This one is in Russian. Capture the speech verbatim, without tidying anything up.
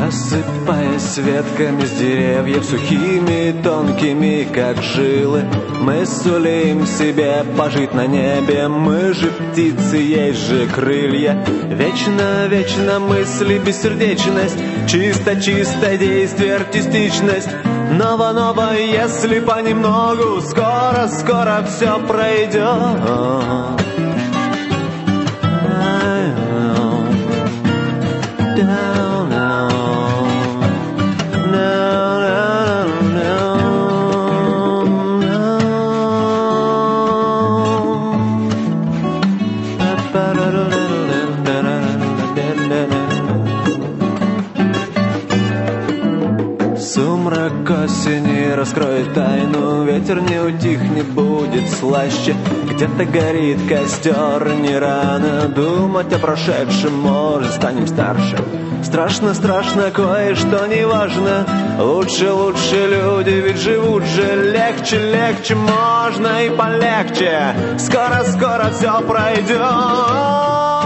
Осыпаясь ветками с деревьев, сухими, тонкими, как жилы, мы сулим себе пожить на небе. Мы же птицы, есть же крылья. Вечно, вечно мысли, бессердечность, чисто-чисто действие, артистичность. Ново-ново, если понемногу, скоро-скоро все пройдет. Сумрак осени раскроет тайну, ветер не утихнет, будет слаще. Где-то горит костер, не рано думать о прошедшем, может, станем старше. Страшно, страшно, кое-что не важно. Лучше, лучше люди, ведь живут же. Легче, легче, можно и полегче. Скоро, скоро все пройдет.